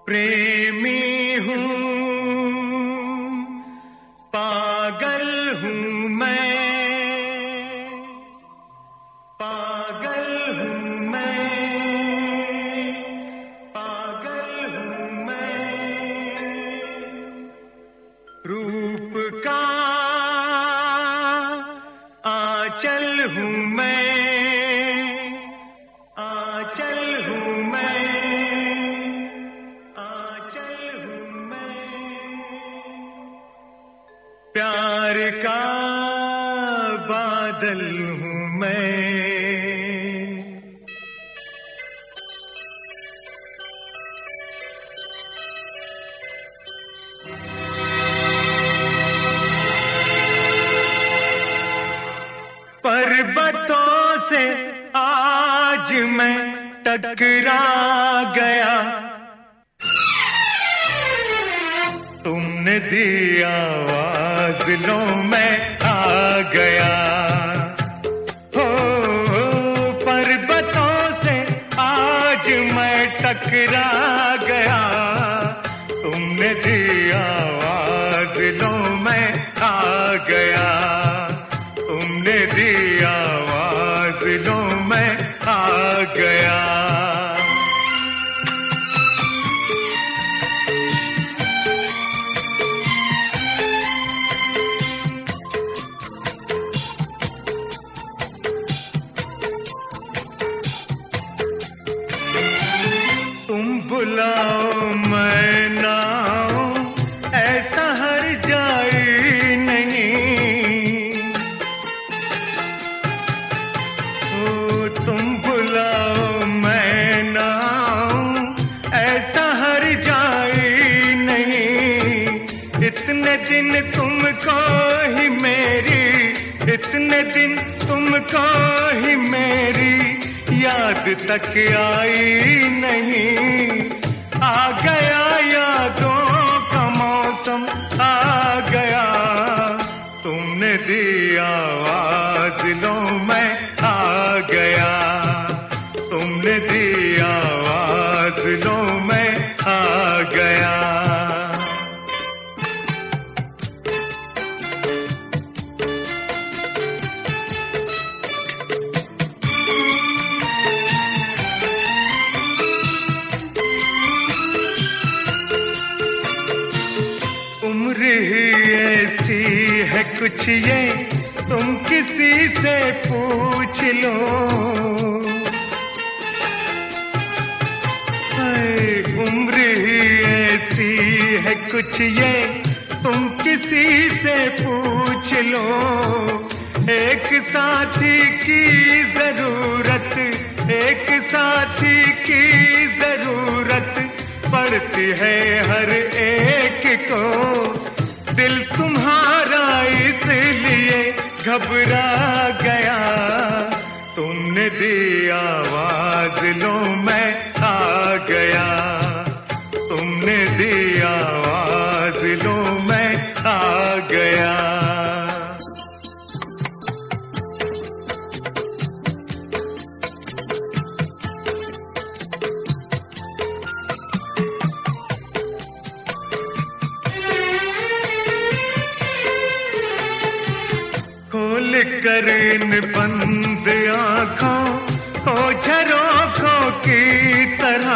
प्रेमी हूँ, पागल हूँ मैं, पागल हूँ मैं, पागल हूँ मैं। रूप का आंचल हूँ मैं, आंचल हूँ मैं, आंचल हूँ मैं। प्यार का बादल हूँ मैं। पर्वतों से आज मैं टकरा गया, तुमने दी आवाज लो मैं आ गया। हो पर्वतों से आज मैं टकरा गया, तुमने दी आवाज लो मैं आ गया, तुमने दी आवाज लो मैं आ गया। बुलाओ मैं ना आऊं, ऐसा हर जाई नहीं। ओ तुम बुलाओ मैं ना आऊं, ऐसा हर जाई नहीं। इतने दिन तुमको ही मेरी, इतने दिन तुमको ही मेरी याद तक आई नहीं। आ गया यादों का मौसम आ गया, तुमने दी आवाज लो मैं आ गया, तुमने दी आवाज लो मैं आ गया। उम्र ही ऐसी है कुछ ये, तुम किसी से पूछ लो। उम्र ही ऐसी है कुछ ये, तुम किसी से पूछ लो। एक साथी की जरूरत, एक साथी की जरूरत पड़ती है हर एक को। दिल तुम्हारा इसलिए घबरा गया, तुमने दी आवाज लो मैं आ गया, तुमने दी आवाज लो मैं आ गया। खोल कर इन बंद आँखों को झरोखों की तरह,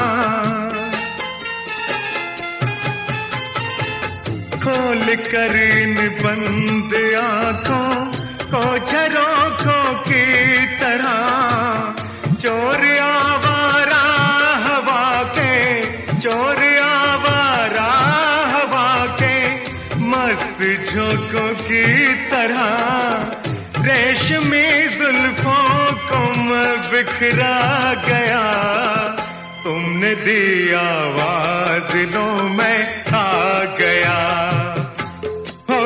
खोल कर इन बंद आँखों को झरोखों की तरह। चोर आवारा हवा के, चोर आवारा हवा के मस्त झोंकों की तरह। रेशमी जुल्फों को मैं बिखरा गया, तुमने दी आवाज लो मैं आ गया। हो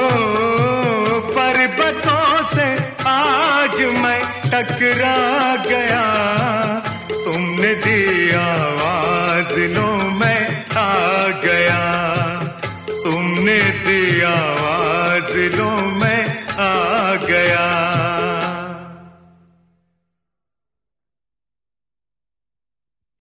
पर्वतों से आज मैं टकरा गया, तुमने दी